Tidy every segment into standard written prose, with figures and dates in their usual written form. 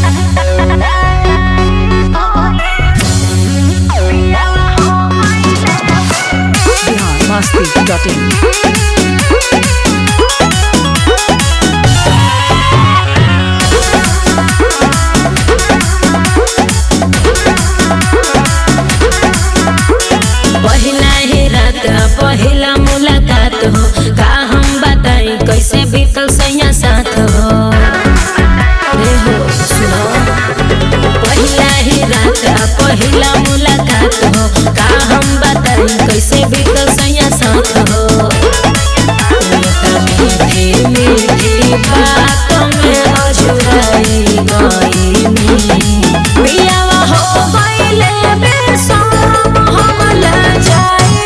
पहिला मुलाकात हो का हम बताई कैसे बीतल सैया साथ हो रे हो सुनो पहिला ही रात पहिला मुलाकात हो का हम बताई कैसे बीतल सैया साथ हो मीठी मीठी बातों में अजुराई गईनी पियावा हो गईले बेसरम हम लजाई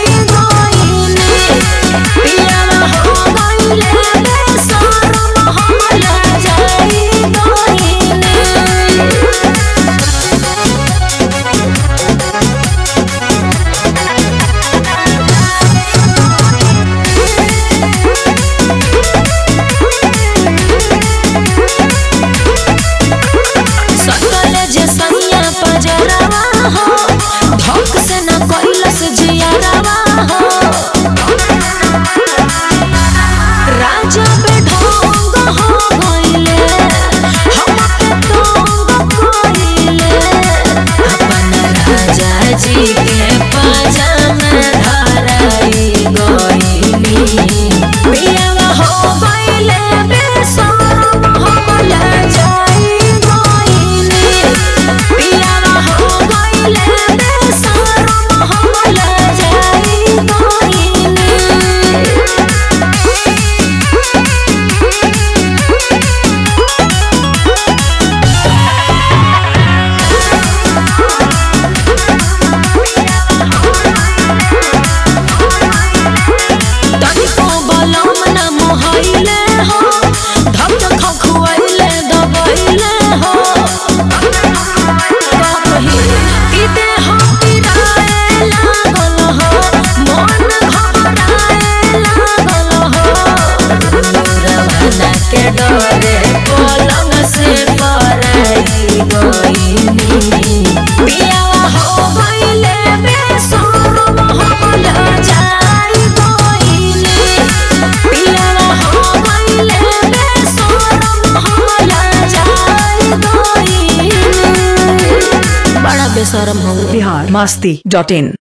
बिहार मस्ती.in